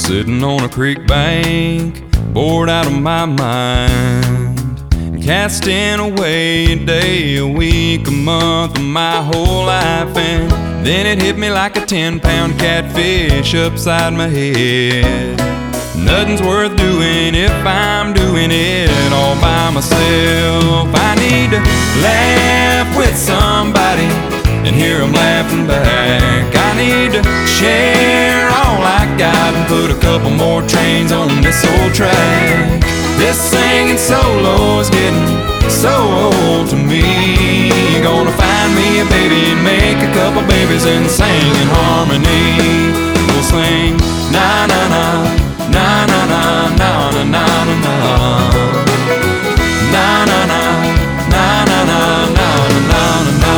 Sitting on a creek bank, bored out of my mind, casting away a day, a week, a month of my whole life. And then it hit me like a 10-pound catfish upside my head. Nothing's worth doing if I'm doing it all by myself. I need to laugh with somebody and hear them laughing back. I need to share all I got and put a couple more trains on this old track. This singing solo is getting so old to me. Gonna find me a baby and make a couple babies and sing in harmony. We'll sing na na na, na na na, na na na na na, na na na, na na na, na na na na.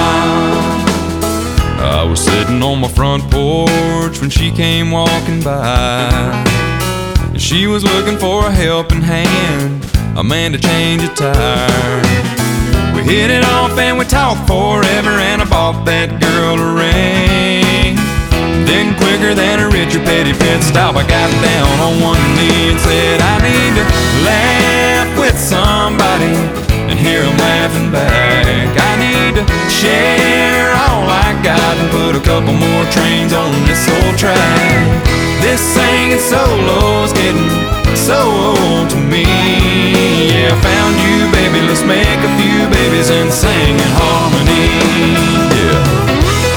I was sitting on my front porch when she came walking by. She was looking for a helping hand, a man to change a tire. We hit it off and we talked forever, and I bought that girl a ring. Then quicker than a Richard Petty pit stop, I got down on one knee and said, I need to laugh with somebody and hear them laughing back. I need to share all I got and put a couple more trains on this old track. This singing solo's getting so old to me. Yeah, I found you, baby, let's make a few babies and sing in harmony. Yeah.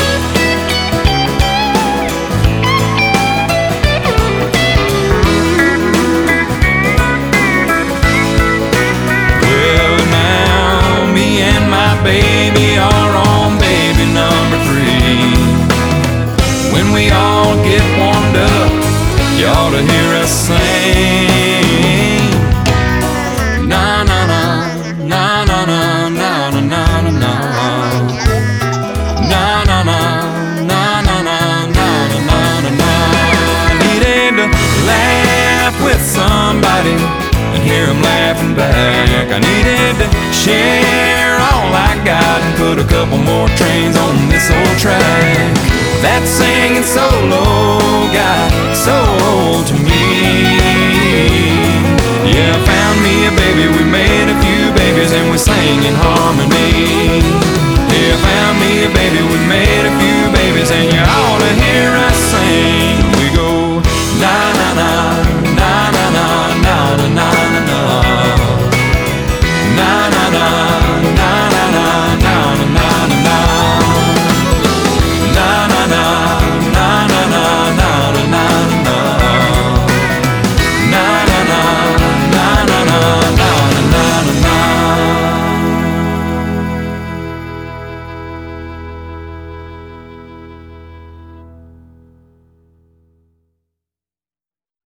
Baby are on baby number 3. When we all get warmed up, you ought to hear us sing. Na na na, na na na, na na na na na, na na na, na na na, na na na na. Needed to laugh with somebody and hear them laughing back. I needed to share all I got and put a couple more trains on this old track. That singing solo got so old to me. Yeah, I found me a baby, we made a few babies and we sang in harmony. Yeah, I found me a baby, we made a few babies and you're all